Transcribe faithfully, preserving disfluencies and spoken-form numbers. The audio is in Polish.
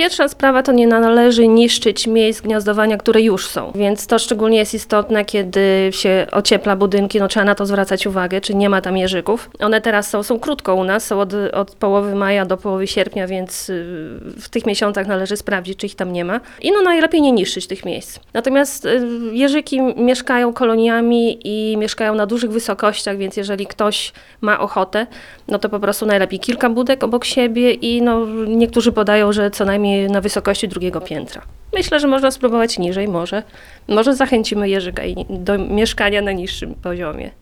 Pierwsza sprawa to nie należy niszczyć miejsc gniazdowania, które już są, więc to szczególnie jest istotne, kiedy się ociepla budynki, no trzeba na to zwracać uwagę, czy nie ma tam jeżyków. One teraz są, są krótko u nas, są od, od połowy maja do połowy sierpnia, więc w tych miesiącach należy sprawdzić, czy ich tam nie ma. I no najlepiej nie niszczyć tych miejsc. Natomiast jeżyki mieszkają koloniami i mieszkają na dużych wysokościach, więc jeżeli ktoś ma ochotę, no to po prostu najlepiej kilka budek obok siebie i no niektórzy podają, że co najmniej na wysokości drugiego piętra. Myślę, że można spróbować niżej, może. Może zachęcimy jeżyka do mieszkania na niższym poziomie.